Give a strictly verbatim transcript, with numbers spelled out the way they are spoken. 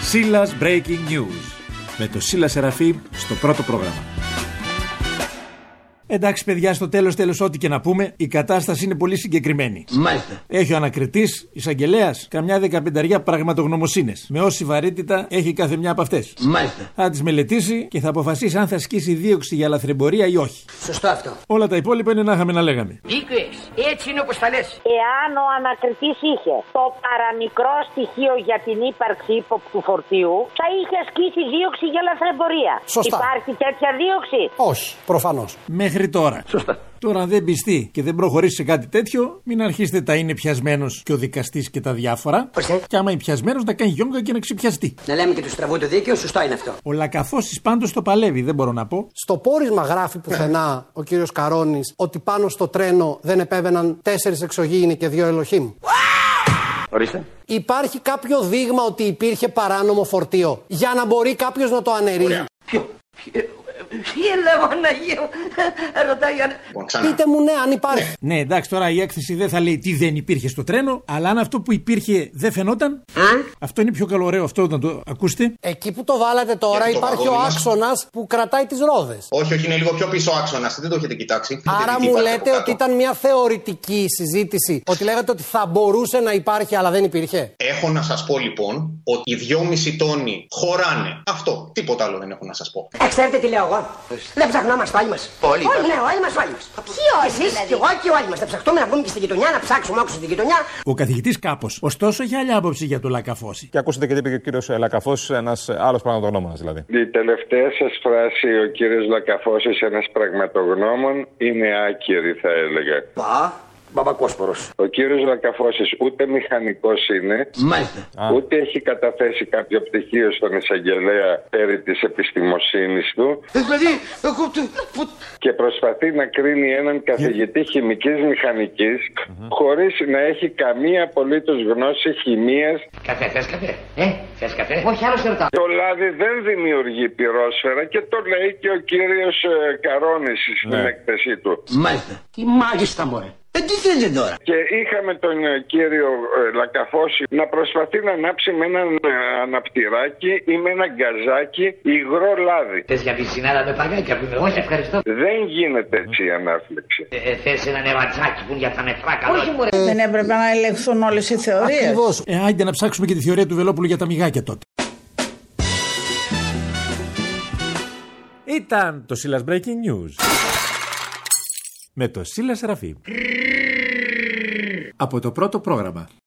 Σίλας Breaking News. Με το Σίλα Σεραφείμ στο πρώτο πρόγραμμα. Εντάξει, παιδιά, στο τέλος τέλος, ό,τι και να πούμε, η κατάσταση είναι πολύ συγκεκριμένη. Μάλιστα. Έχει ο ανακριτής, εισαγγελέας, καμιά δεκαπενταριά πραγματογνωμοσύνες. Με όση βαρύτητα έχει κάθε μια από αυτές. Μάλιστα. Θα τις μελετήσει και θα αποφασίσει αν θα ασκήσει δίωξη για λαθρεμπορία ή όχι. Σωστό αυτό. Όλα τα υπόλοιπα είναι να είχαμε να λέγαμε. Δίκιο έχεις. Έτσι είναι όπως τα λες. Εάν ο ανακριτής είχε το παραμικρό στοιχείο για την ύπαρξη ύποπτου φορτίου, θα είχε ασκήσει δίωξη για λαθρεμπορία. Σωστά. Υπάρχει τέτοια δίωξη? Όχι, προφανώς. Μέχρι τώρα. Σωστά. Τώρα, αν δεν πιστεί και δεν προχωρήσει σε κάτι τέτοιο, μην αρχίσετε τα είναι πιασμένος και ο δικαστής και τα διάφορα. Ορίστε. Και άμα είναι πιασμένος, να κάνει γιόγκα και να ξυπιαστεί. Να λέμε και του στραβού το δίκαιο, σωστό είναι αυτό. Ο Λακαφώσης πάντως το παλεύει, δεν μπορώ να πω. Στο πόρισμα γράφει πουθενά ο κύριος Καρώνης ότι πάνω στο τρένο δεν επέβαιναν τέσσερις εξωγήινοι και δύο ελοχήμ. Ορίστε. Υπάρχει κάποιο δείγμα ότι υπήρχε παράνομο φορτίο για να μπορεί κάποιος να το αναιρεί? Ποιο? Τι έλεγα, Παναγία, ρωτάει αν... Πείτε μου ναι, αν υπάρχει. Ναι, εντάξει, τώρα η έκθεση δεν θα λέει τι δεν υπήρχε στο τρένο, αλλά αν αυτό που υπήρχε δεν φαινόταν. Α? Αυτό είναι πιο καλωραίο, αυτό να το ακούσετε. Εκεί που το βάλατε τώρα Γιατί το υπάρχει ο βαγόνι άξονας που κρατάει τις ρόδες. Όχι, όχι, είναι λίγο πιο πίσω άξονας. Δεν το έχετε κοιτάξει. Άρα Εκεί μου υπάρχει λέτε από ότι κάτω. ήταν μια θεωρητική συζήτηση, ότι λέγατε ότι θα μπορούσε να υπάρχει αλλά δεν υπήρχε. Έχω να σας πω λοιπόν ότι οι δυόμισι τόνοι χωράνε. Αυτό. Τίποτα άλλο δεν έχω να σας πω. Ε, ξέρετε τι λέω εγώ. Δεν ψαχνόμαστε όλοι μας. Όλοι, όλοι, ναι, όλοι μας, όλοι μας. Ποιοι όλοι, Εσείς δηλαδή? και εγώ και όλοι μας. Θα ψαχτούμε να βγούμε και στην γειτονιά, να ψάξουμε άκουσα στην γειτονιά. Ο καθηγητής κάπως. Ωστόσο, έχει άλλη άποψη για το Λακαφώση. Και ακούσατε και τι είπε και ο κύριος Λακαφώσης, ένας άλλος πραγματογνώμονας δηλαδή. Η τελευταία σας φράση, ο κύριος Λακαφώσης, ένας πραγματογνώμων, είναι άκυρη, θα έλεγα. Πα, Μπαμπακόσπορος. Ο κύριος Λακαφώσης ούτε μηχανικός είναι, Μάλιστα. Α. ούτε έχει καταθέσει κάποιο πτυχίο στον εισαγγελέα περί της επιστημοσύνης του Δηλαδή, εγώ του... και προσπαθεί να κρίνει έναν καθηγητή χημικής μηχανικής χωρίς να έχει καμία απολύτως γνώση χημίας. Καφέ, θες καφέ? Ε, θες καφέ? Όχι, άλλο σε ρωτάω. Το λάδι δεν δημιουργεί πυρόσφαιρα και το λέει και ο κύριος ε, Καρώνης στην Ναι. έκθεσή του. Μάλιστα. Τι μάγιστα, μωρέ. Ε, τι θέλετε τώρα? Και είχαμε τον ε, κύριο ε, Λακαφώση να προσπαθεί να ανάψει με ένα ε, αναπτυράκι ή με ένα γκαζάκι υγρό λάδι. Θες για πισινάδα με παγάκια που είμαι? Όχι, ευχαριστώ. Δεν γίνεται έτσι η ανάφλεξη. Ε, ε, θες ένα νεραντζάκι που είναι για τα νεφρά καλό? Όχι, μωρέ. Δεν έπρεπε να ελεγχθούν όλες οι θεωρίες? Ακριβώς. Ε, άιντε να ψάξουμε και τη θεωρία του Βελόπουλου για τα μυγάκια τότε. Ήταν το Σίλας Breaking News. Με το Σίλα Σεραφείμ. Από το πρώτο πρόγραμμα.